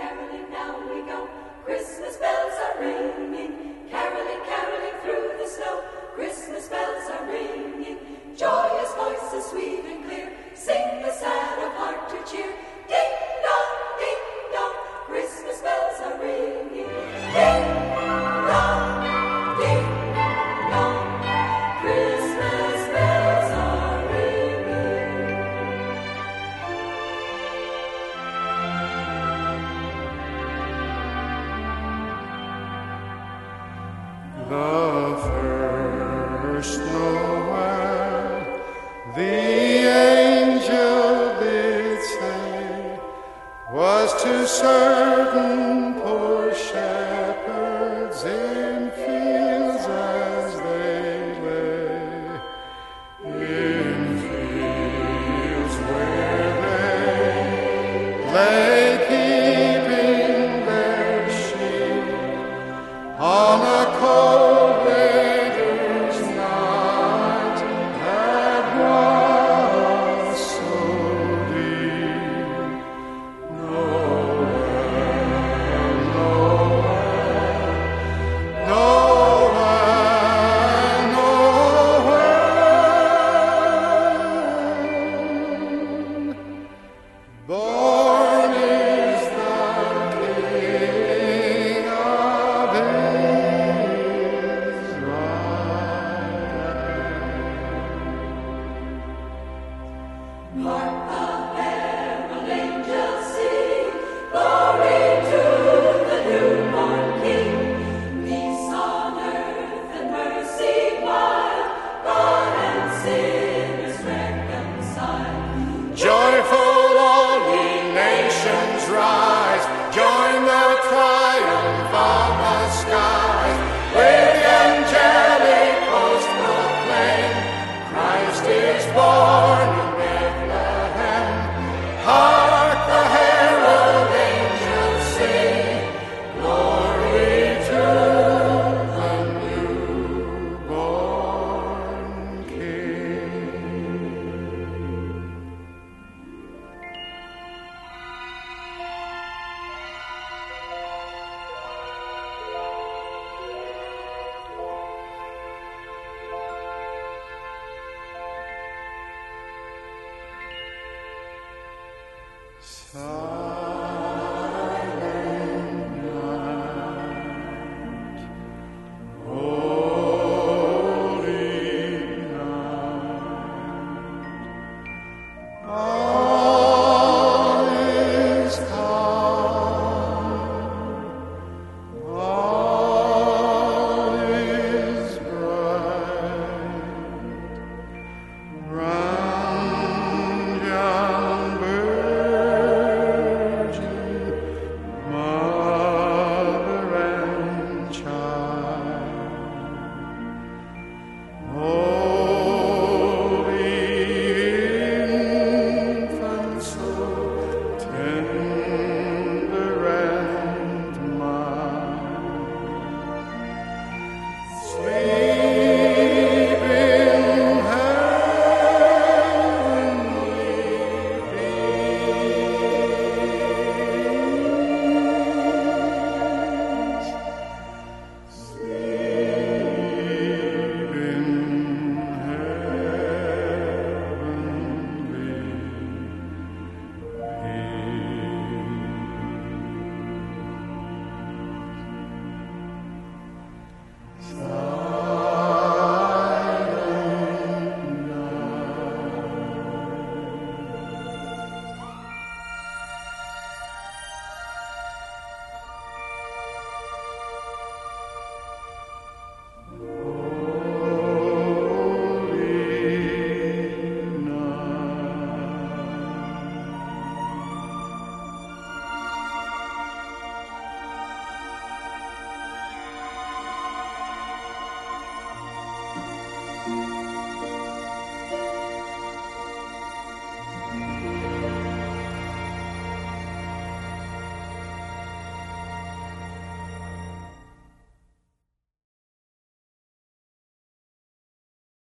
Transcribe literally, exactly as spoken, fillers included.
caroling now we go. Christmas bells are ringing, caroling, caroling through the snow. Christmas bells are ringing, joyous voices sweet and clear, sing the sad of heart to cheer. Ding dong, ding dong, Christmas bells are ringing. Ding dong, ding dong, Christmas bells are ringing. The first Noel, the angel did say, was to certain poor shepherds in